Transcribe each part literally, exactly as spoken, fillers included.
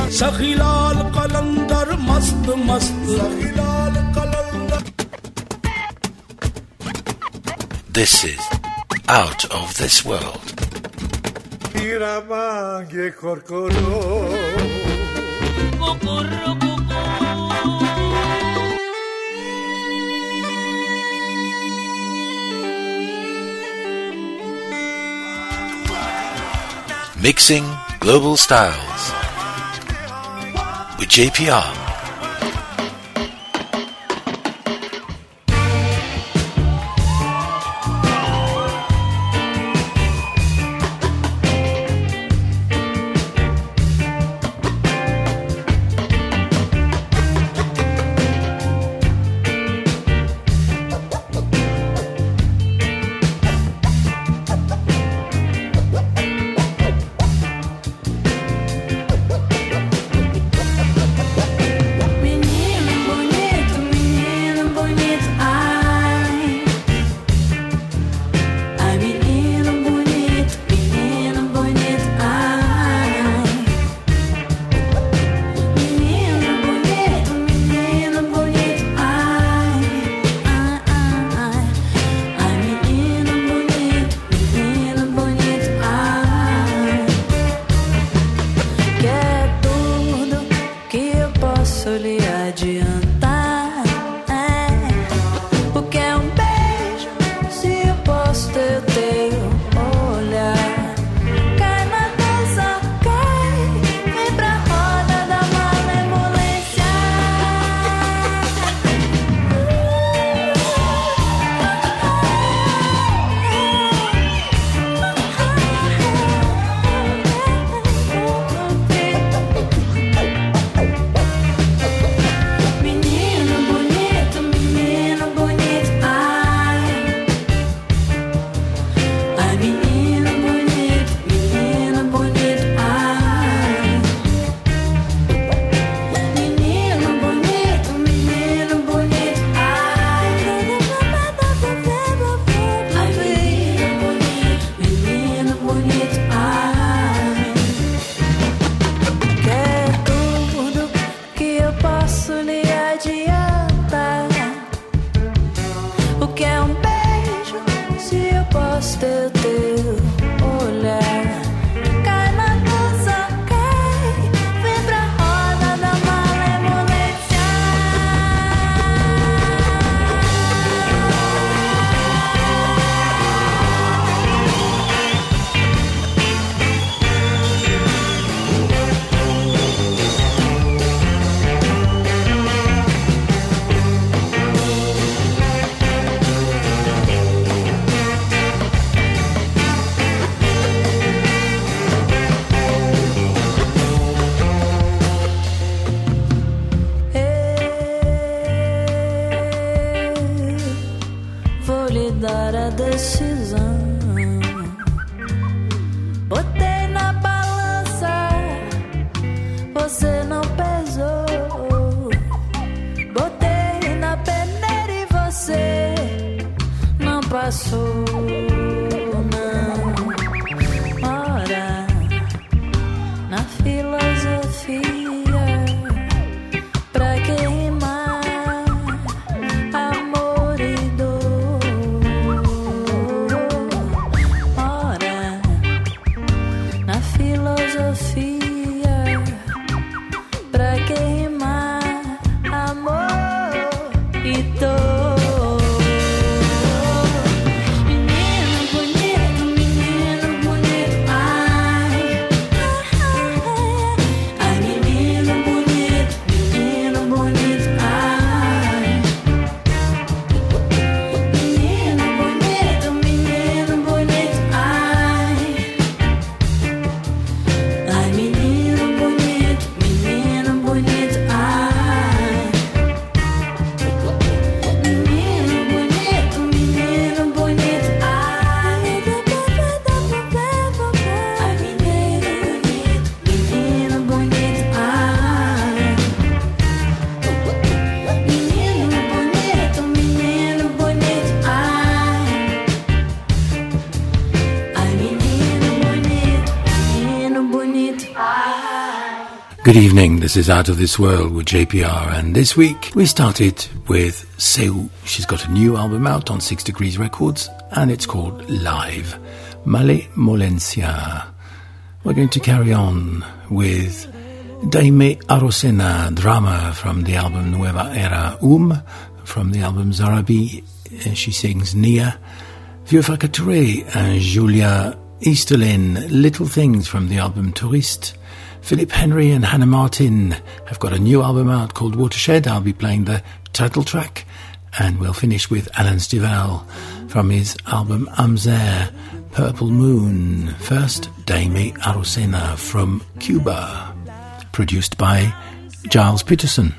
सखीलाल कलंदर मस्त मस्त सखीलाल कलंदर. This is Out of This World. Iramangue corcoro. Cucurru cucú. Mixing Global Styles with J P R. Good evening, this is Out of This World with J P R, and this week we started with Seu. She's got a new album out on Six Degrees Records and it's called Live. Malemolencia. We're going to carry on with Daime Arosena, Drama, from the album Nueva Era Um, from the album Zarabi. She sings Nia. Vieux Touré and Julia Easterlin, Little Things, from the album Touriste. Philip Henry and Hannah Martin have got a new album out called Watershed. I'll be playing the title track. And we'll finish with Alan Stivell from his album Amzer, Purple Moon. First, Daime Arosena from Cuba, produced by Giles Peterson.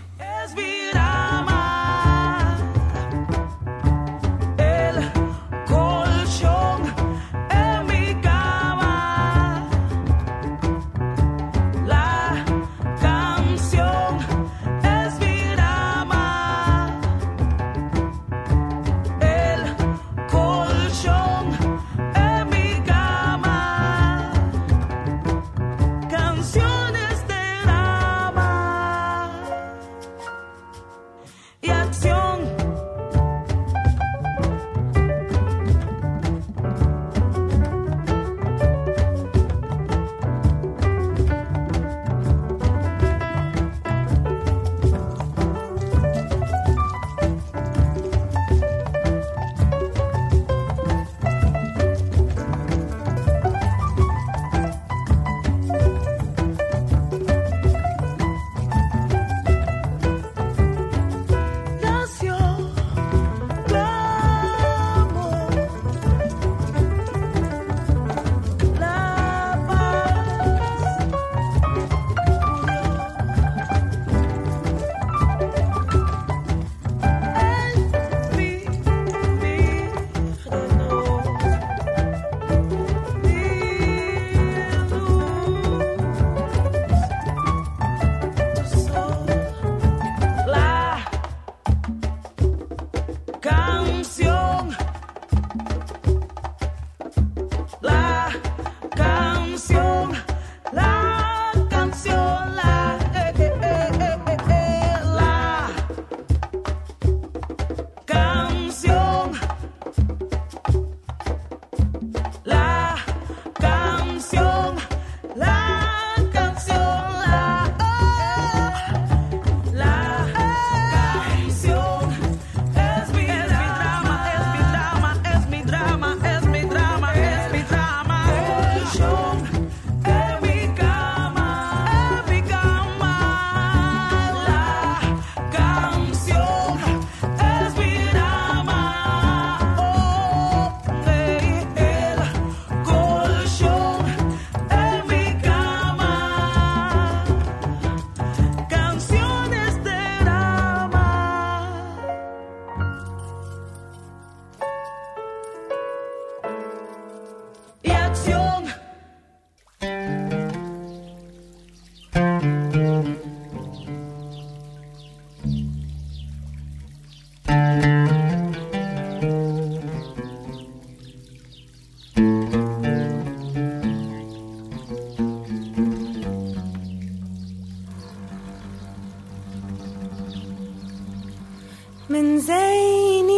من زين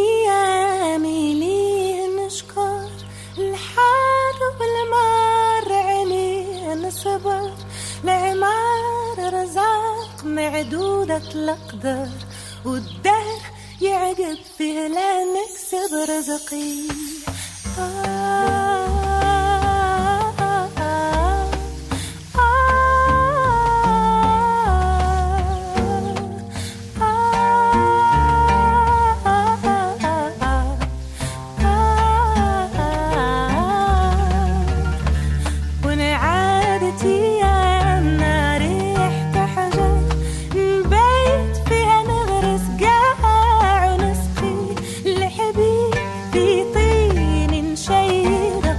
أيامي ليه نشكر الحار والمار عليه نصبر لعمار رزاق معدودة الأقدار والدهر يعقب فيه لا نكسب رزقي آه في طين شير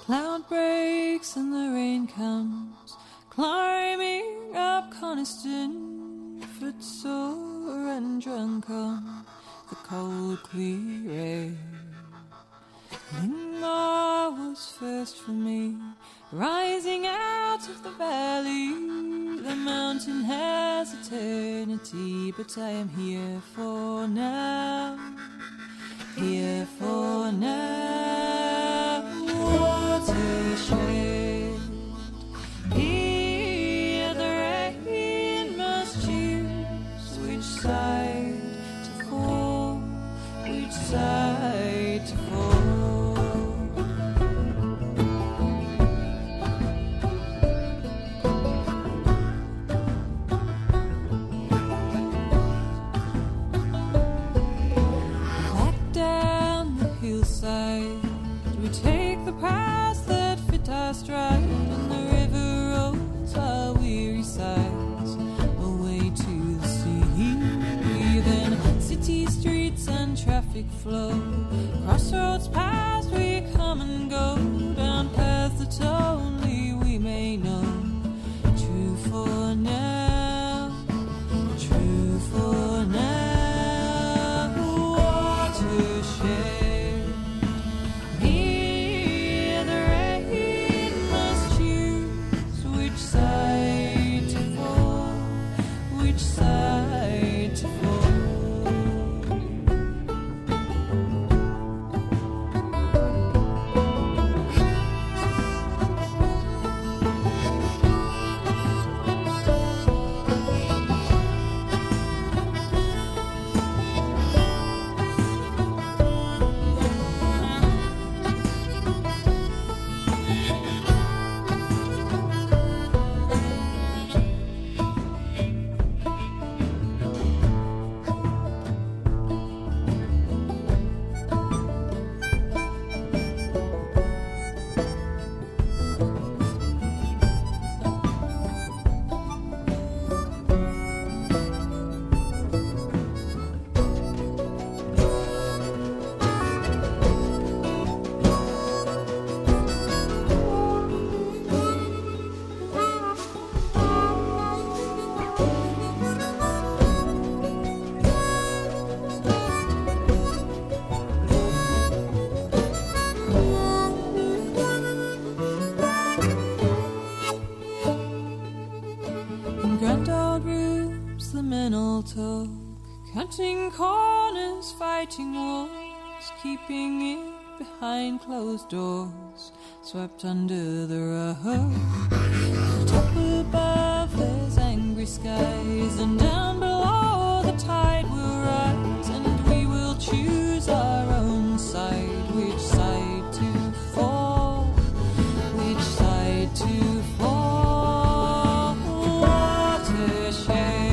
cloud breaks and the rain comes, climbing up Coniston, footsore and drunk on the cold clear air. Lingmar was first for me, rising out of the valley. The mountain has eternity, but I am here for now, here for now. Watershed, here the rain must choose which side to fall, which side to fall. We take the paths that fit our stride, and the river rolls our weary sighs away to the sea. Then city streets and traffic flow, crossroads past we come and go, down paths that only we may know. True for now, true for now. Watershed, talk, cutting corners, fighting wars, keeping it behind closed doors, swept under the rug. Top above there's angry skies, and down below the tide will rise, and we will choose our own side, which side to fall, which side to fall. Watershed,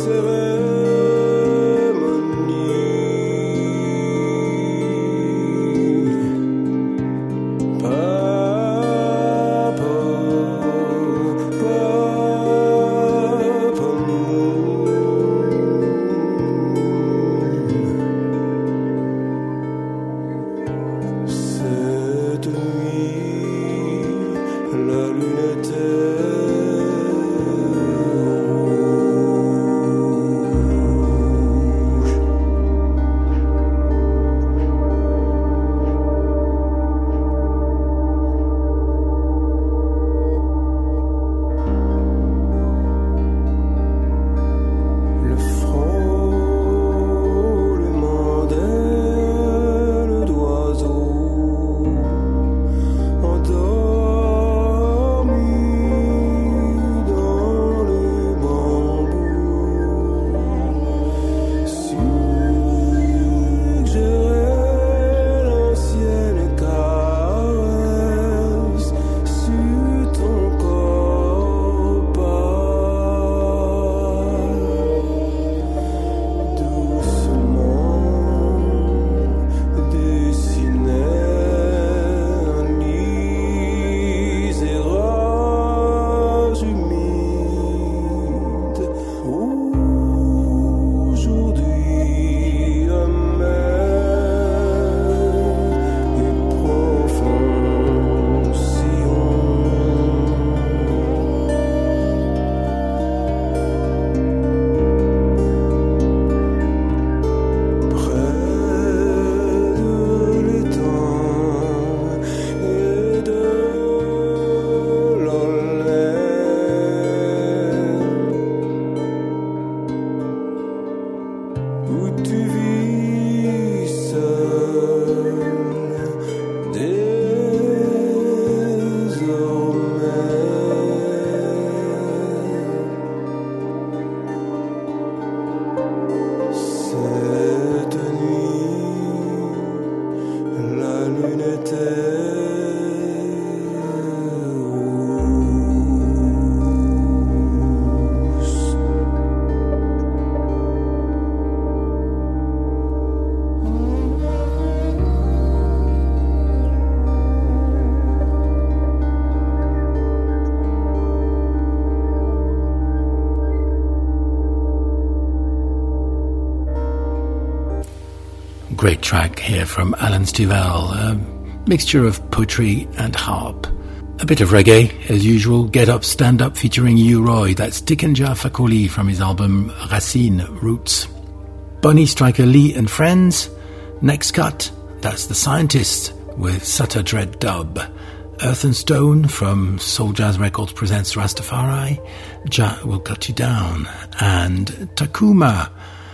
Great track here from Alan Stivell, a mixture of poetry and harp. A bit of reggae, as usual. Get Up, Stand Up featuring U-Roy. That's Tikenja Fakoli from his album Racine Roots. Bonnie Striker Lee and Friends. Next cut, that's The Scientist with Sutter Dread Dub. Earth and Stone from Soul Jazz Records presents Rastafari. Jah Will Cut You Down. And Takuma.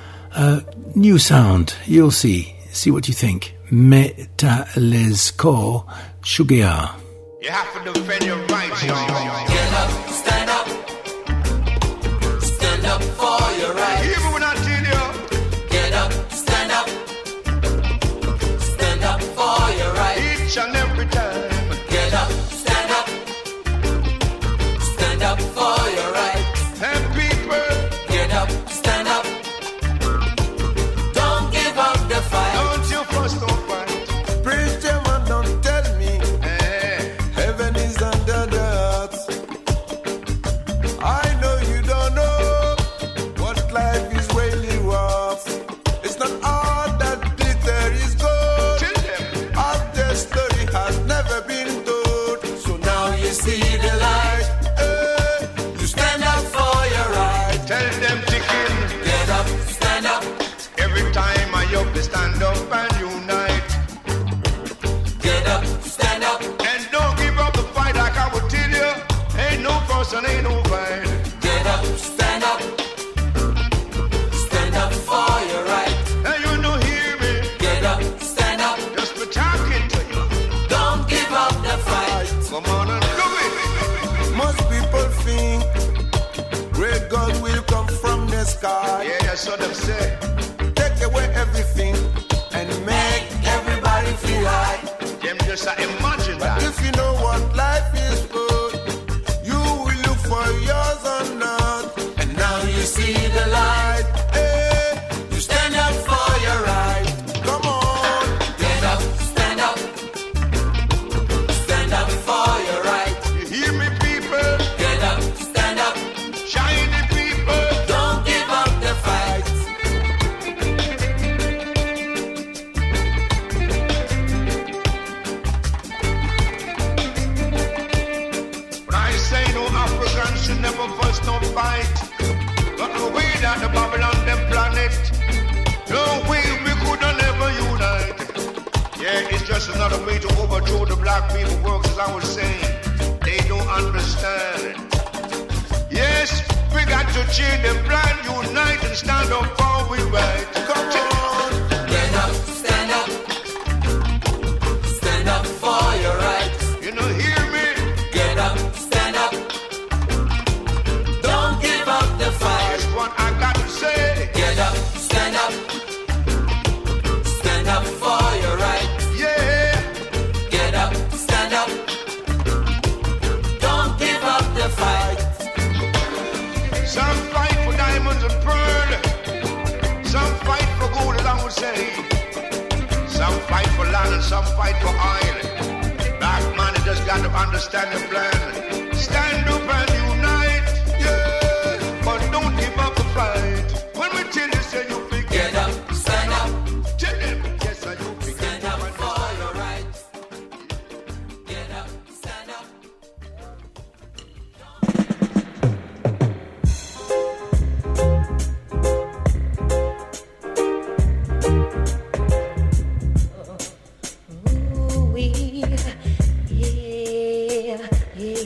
Uh, new sound, you'll see. See what you think. Metalesko Shugia. You have to defend your rights, y'all. Get up, stand up. Stand up for your rights. Hear me when I tell you. Get up, stand up. Stand up for your rights. Each and every time. Get up, stand up. Stand up for your rights. And people. Get up, stand up. Don't give up the fight. Don't you fuss, don't fight. Preach them and don't tell me Eh. heaven is under the earth. I know you don't know what life is really worth. It's not all that glitter is gold. Tell them. All their story has never been told. So now You see the light. eh, You stand up for your right. Tell them chicken. Get up, stand up. Every time I up, they stand up and unite. Get up, stand up. And don't give up the fight like I would tell you. Ain't no person, ain't no fight. Get up, stand up. Stand up for your right. And you know hear me. Get up, stand up. Just be talking to you. Don't give up the fight. Come on and do it. most people think great God will come from the sky. Yeah, that's what them say. Take away everything and make everybody feel high. Them just uh, imagine But that. if you know what life is good, you will look for yours or not. And now you see the light. just another way to overthrow the black people works, as I was saying. They don't understand it. Yes, we got to change them blind, unite and stand up for we right. Come on. Get up, stand up. Stand up for your rights. You know, hear me? Get up, stand up. Don't give up the fight. That's what I got to say. Get up, stand up. Stand up for your rights. Yeah. Get up, stand up. Don't give up the fight. Some fight for diamonds and pearl. Some fight for gold, as I would say. Some fight for land and some fight for oil. Black man, you just got to understand the plan. Stand up and unite, yeah. But don't give up the fight. When we tell you, say you pick Get up, stand up. tell them, yes, I you pick Stand up for your rights. Get up, stand up. Ooh-wee, yeah, yeah.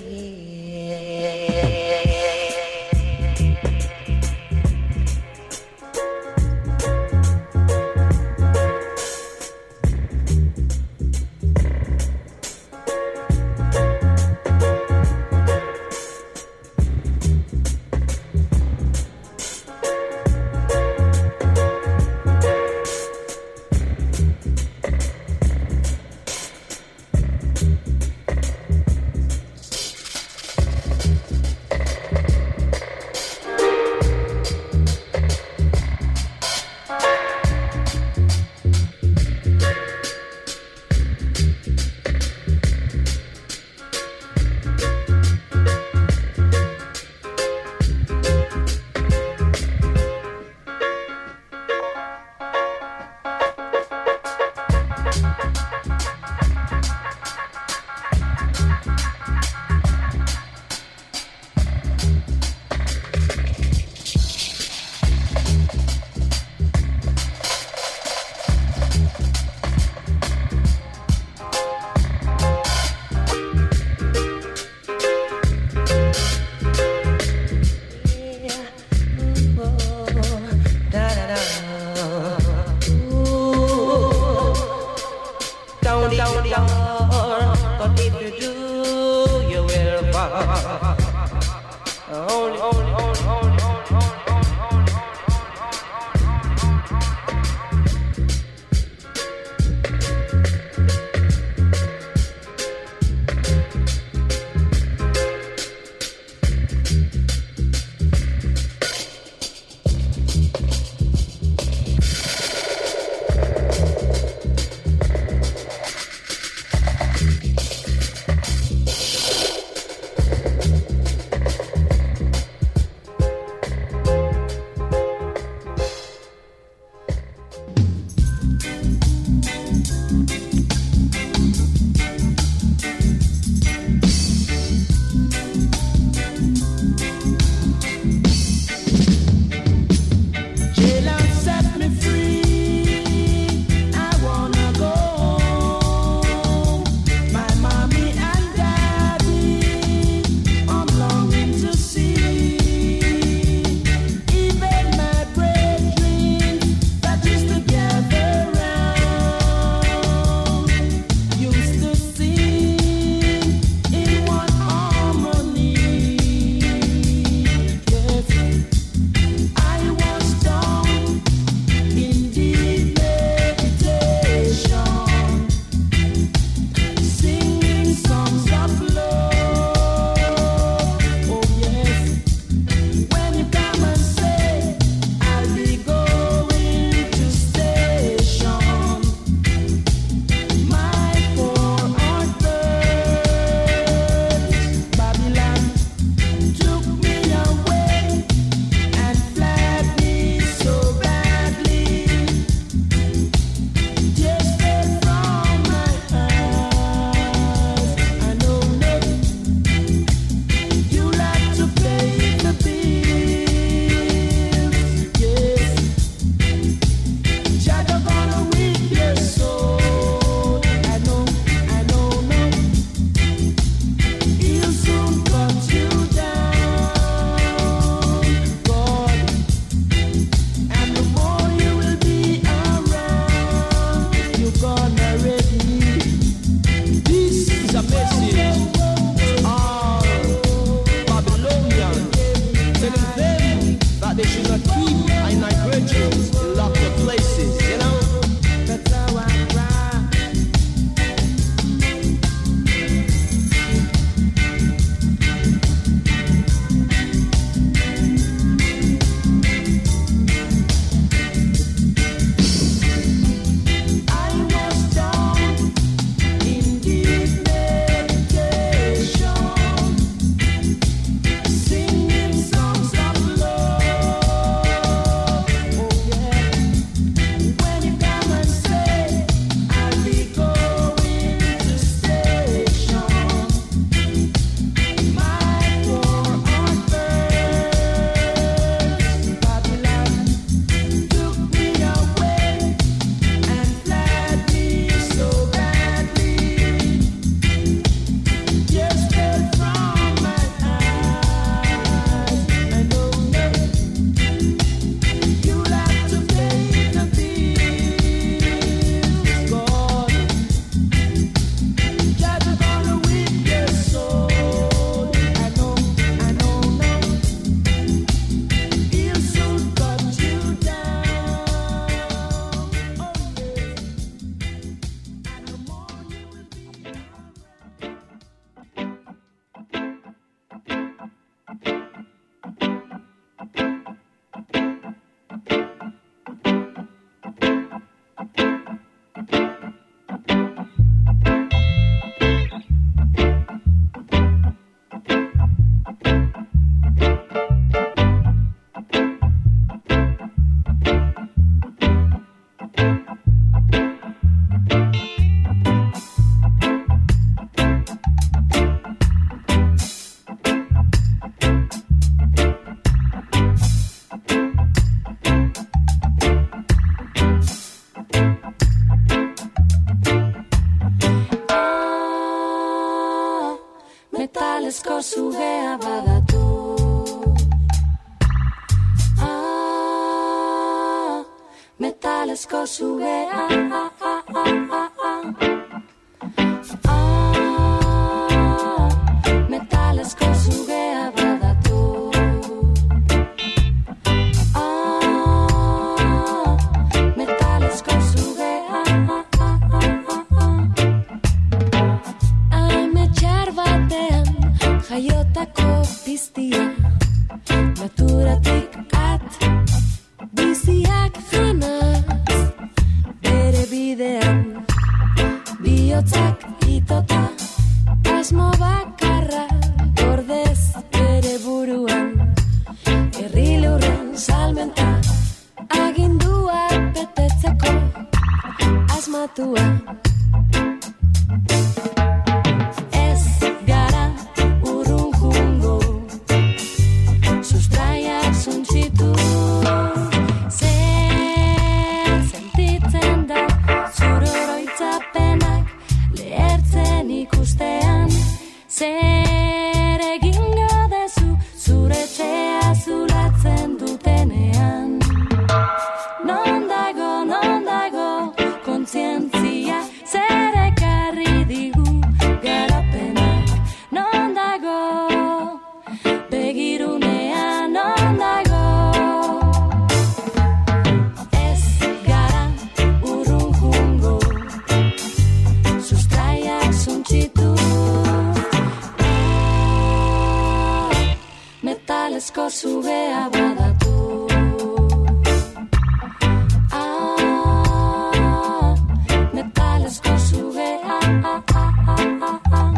zugea badatu. Ah, metalezko zugea. Ah, ah, ah, ah, ah. Ah, metalezko zugea badatu. Ah, metalezko zugea. Ametxar batean jaiotako piztia, naturatik at biziak janaz, bere bidean bihotzak itota, asmo bakarra gordez bere buruan, herri lurren salmenta aginduak betetzeko asmatua. Ez gara urrun jungo, sustraiak suntsitu, zer sentitzen da zure oroitzapenak lehertzen ikustean, zer egingo dezu zure etxea zulatzen dutenean. Non dago, non dago kontzientzia, zer ekarri digu garapena. Non dago begirunea, non dago. Ez gara urrun jungo, sustraiak suntsitu. Ah, metalezko zugea badatu. Ah, metalezko zugea. Ah, ah, ah, ah, ah.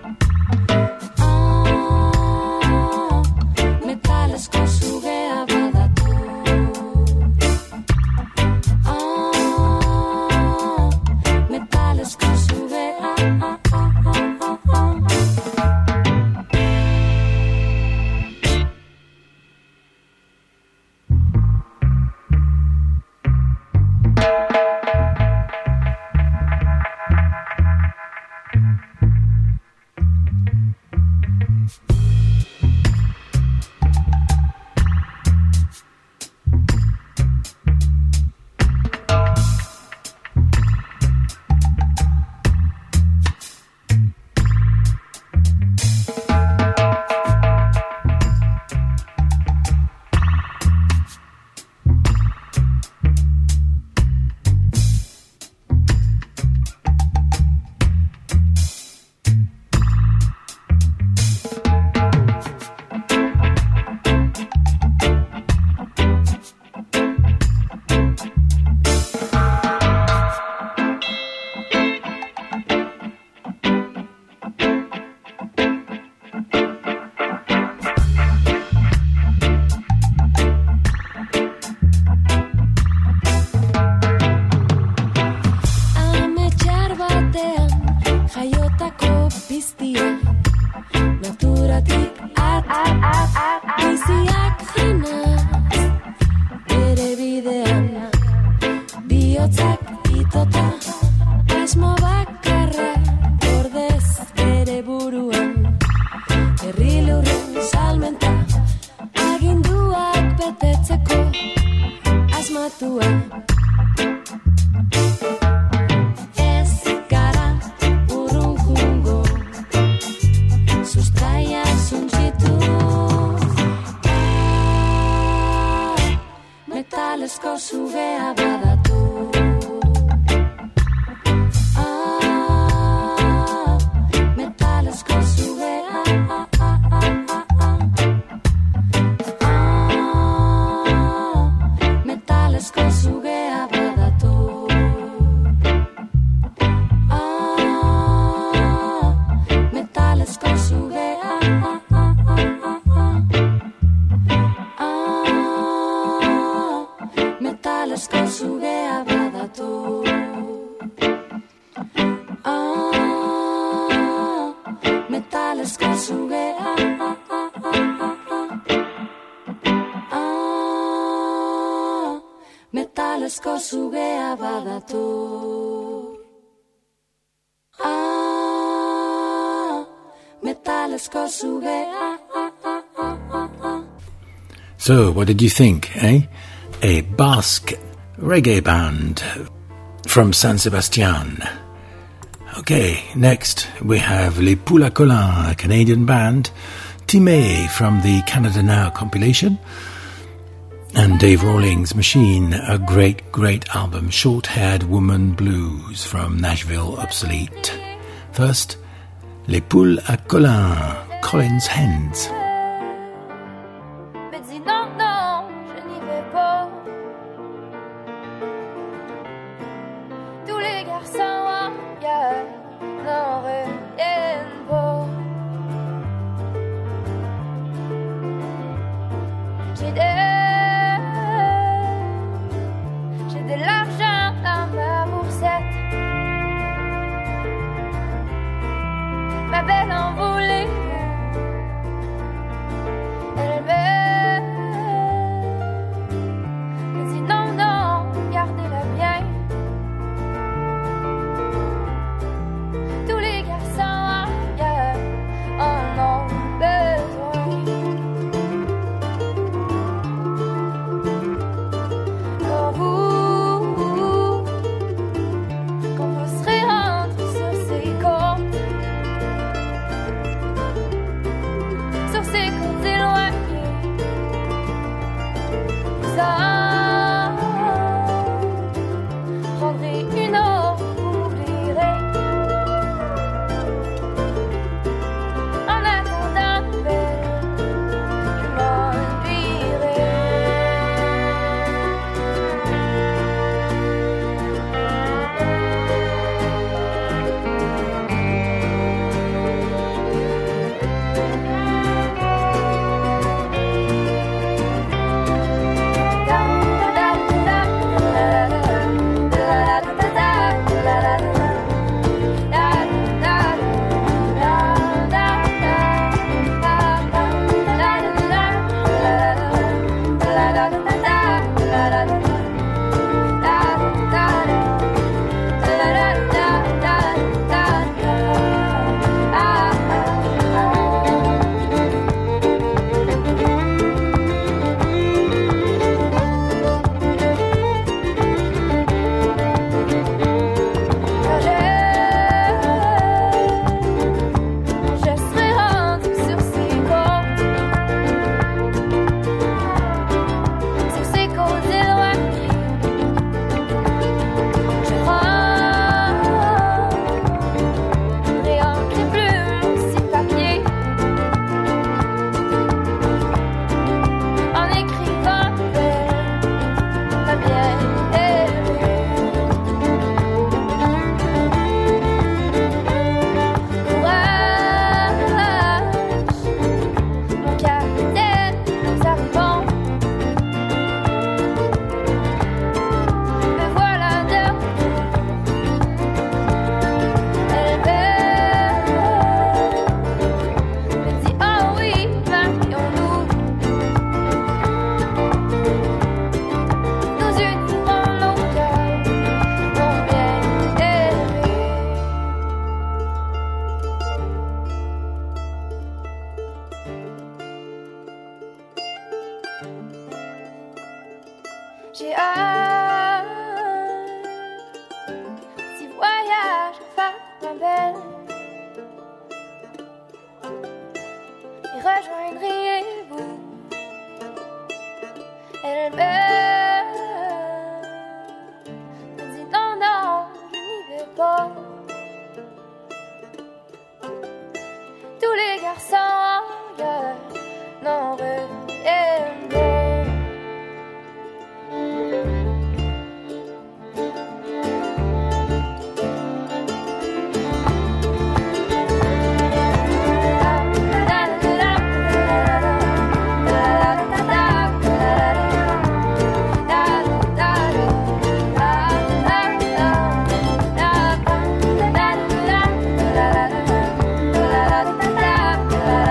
Ah, metalezko zugea badatu. Ah, metalezko zugea. Ah, ah, ah, ah, ah. Ametxar batean jaiotako piztia, naturatik at biziak janaz, bere bidean bihotzak itota, asmo bakarra gordez bere buruan, herri lurren salmenta aginduak betetzeko asmatua. Ez gara urrun jungo, sustraiak suntsitu. Ah, metalezko zugea badatu. Ah, metalezko zugea. Ah, ah, ah, ah, ah. Ah, metalezko zugea badatu. Ah, metalezko zugea. Ah, ah, ah, ah, ah. Ah, metalezko zugea badatu. Ah, metalezko zugea. Ah, ah, ah, ah, ah. Ah, metalezko zugea badatu. Ah, metal Metallica sube. Ah, ah, ah, ah, ah, ah. So, what did you think, eh? A Basque reggae band from San Sebastian. Okay, next we have Les Poules à Colin, a Canadian band, Timé from the Canada Now compilation, and Dave Rawlings' Machine, a great, great album, Short-Haired Woman Blues from Nashville Obsolete. First, Les Poules à Colin, Collins Hens. Me dis non, non, je n'y vais pas. Tous les garçons ailleurs n'en reviennent pas. J'ai de, j'ai de l'argent dans ma boursette. Ma belle envolée, elle me, me dit non, non, gardez-la bien. Tous les garçons ailleurs en ont besoin. Quand vous, quand vous serez rentrés sur ces côtes, sur ces côtes éloignées, vous en prendrez une autre, vous m'oublierez. En attendant nouvelle, je m'ennuierai. Je serai rendu sur ces côtes, sur ces côtes éloignées. Je prendrai encre et plume, ces papiers, en écrivant la bien aimée. Courage, mon capitaine, nous arrivons. Me voilà de retour. Elle me, me dit oh oui, marions-nous. Nous unirons nos cœurs, mon bien-aimé. J'ai hâte, petit voyage à faire, ma belle, et rejoindriez-vous. Elle me, me dit non, non, je n'y vais pas. Tous les garçons ailleurs n'en reviennent pas. La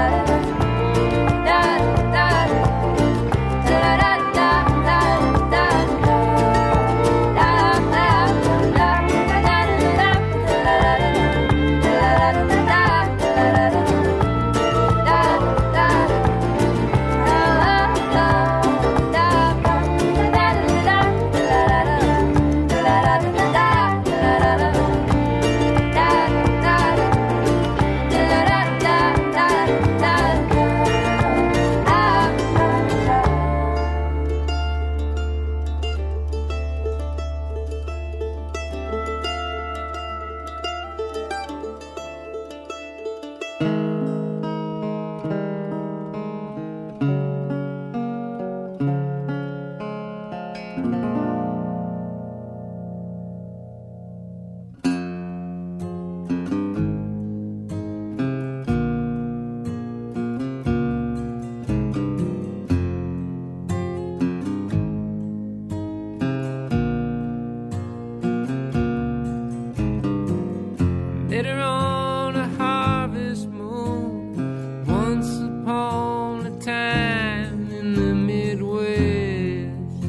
Met her on a harvest moon once upon a time in the Midwest.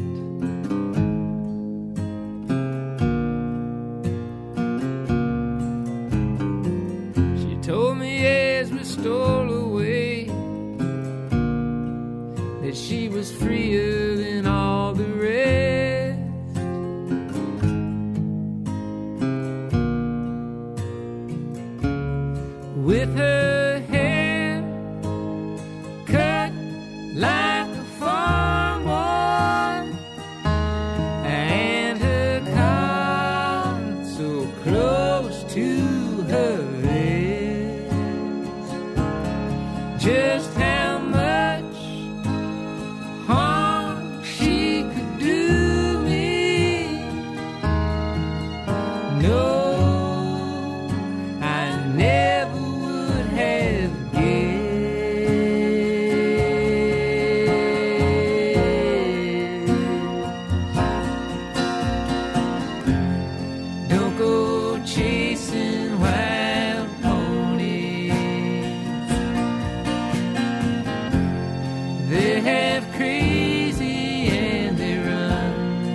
She told me as we stole away that she was freer than all the rest. With her hair cut like a farm boy, and her collar so close to her vest, just how much harm she could do me, no, I never would have guessed. Don't go chasing wild ponies. They have crazy and they run.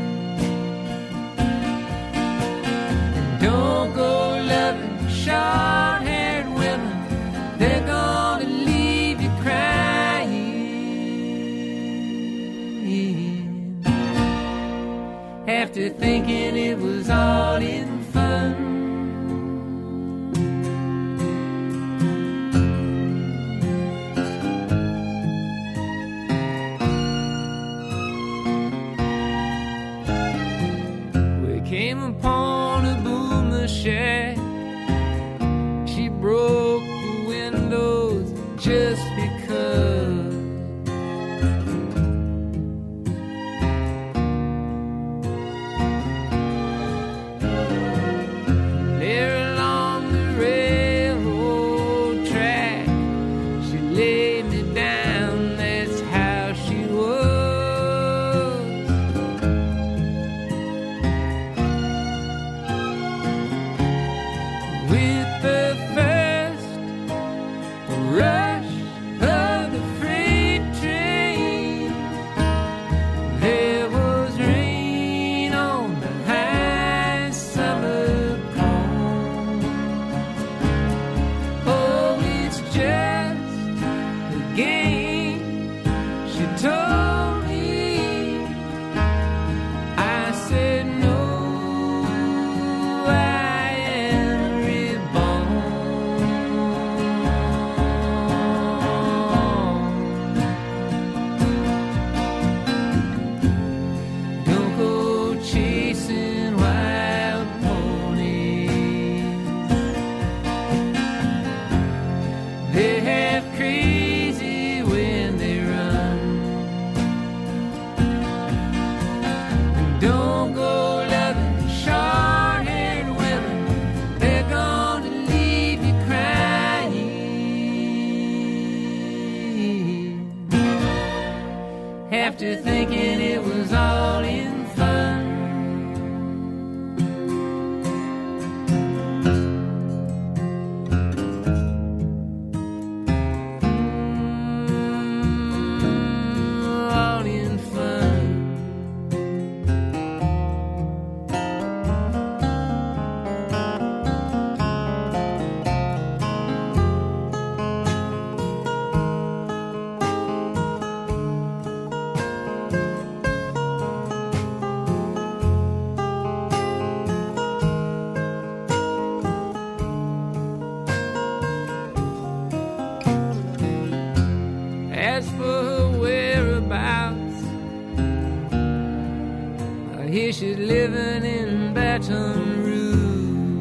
And don't go loving short-haired women. They're gonna leave you crying after thinking it was all in fun. We came upon a boomer shack. She broke the windows just because. There along the railroad track, she laid me down, that's how she was. With the first rush of the freight train, there was rain on the high summer cone. Oh, it's just a game, she told me. I said no, I am reborn. Don't go chasing wild ponies. They have crazy when they run. Don't go loving short-haired women. They're gonna leave you crying after thinking it was all in fun. Mm, all in fun. As for her whereabouts, I hear she's living in Baton Rouge.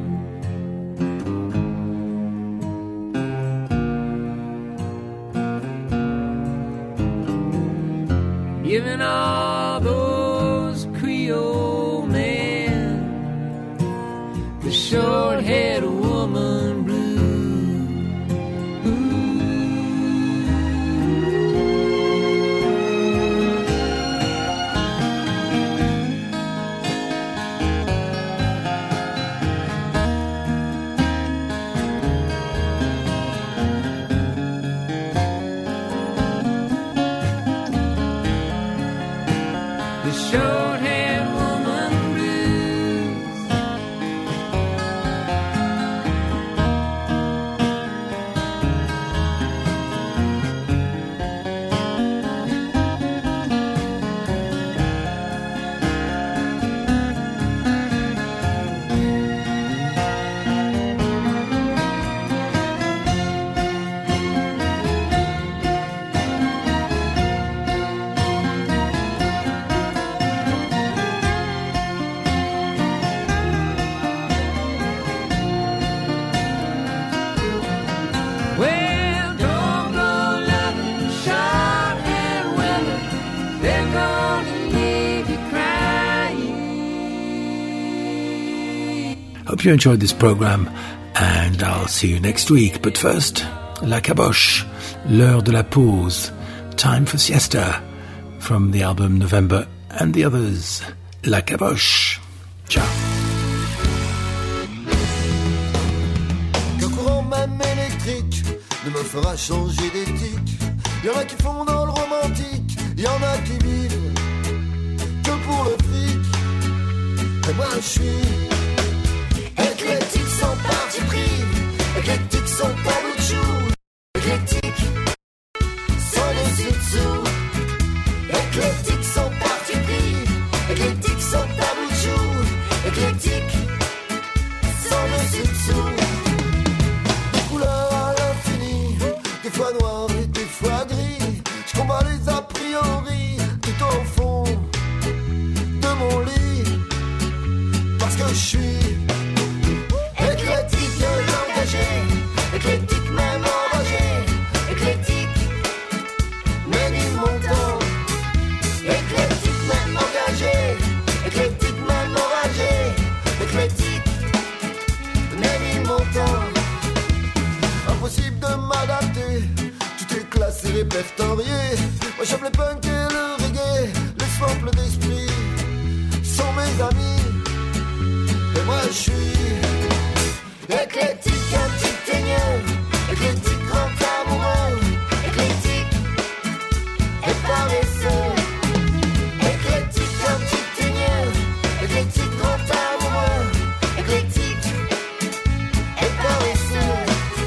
Giving all those queens Hope you enjoyed this program, and I'll see you next week. But first, La Caboche, l'heure de la pause, time for siesta, from the album November and the others. La Caboche. Ciao. Qu'un courant même électrique ne me fera changer d'éthique. Y en a qui font dans le romantique, y en a qui vivent que pour le fric. Et moi je suis éclectique sans parti pris, éclectique sans tabou de joue, éclectique sans dessus-dessous, éclectique sans parti pris, éclectique sans tabou de joue, éclectique sans dessus-dessous. Des couleurs à l'infini, des fois noires et des fois gris. Je combats les a priori tout au fond de mon lit, parce que je suis éclectique et engagé, éclectique même enragé, éclectique mais ni mon temps, éclectique même engagé, éclectique même enragé, éclectique mais ni mon temps. Impossible de m'adapter, tout est classé, répertorié. Moi j'aime les punks et le reggae, les samples d'esprit sont mes amis. Et moi je suis éclectique, un petit teigneux, éclectique, grand amoureux, éclectique et paresseux. Éclectique, un petit teigneux, éclectique, grand amoureux, éclectique et paresseux.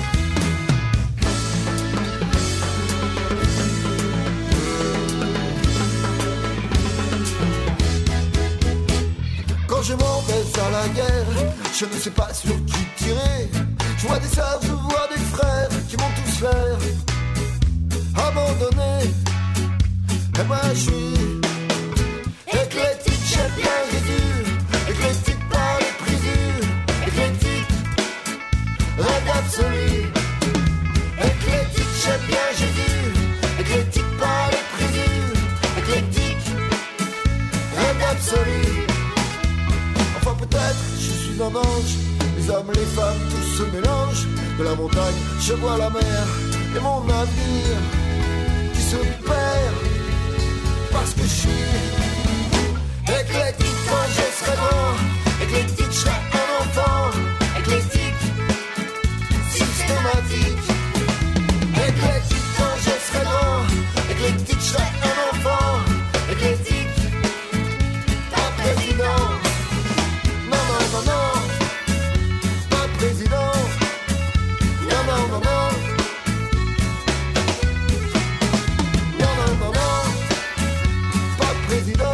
Quand je m'en vais à la guerre, je ne sais pas sur qui tirer. Je vois des sœurs, je vois des frères qui m'ont tous fait abandonner. Et moi je suis éclectique, j'aime bien Jésus, éclectique par les prisures, éclectique, rêve absolu. Éclectique, j'aime bien Jésus, éclectique par les prisures, éclectique, rêve absolu. Enfin peut-être je suis un ange, les hommes, les femmes, tout se mélange. De la montagne, je vois la mer et mon avenir qui se perd. Parce que je suis éclectique quand je serai grand, éclectique, je serai un enfant, éclectique, systématique. Éclectique quand je serai grand, éclectique, je serai un enfant, éclectique, pas président. Non, non, non, non, pas président. Non, non, non, non. Non, non, non, non, pas président.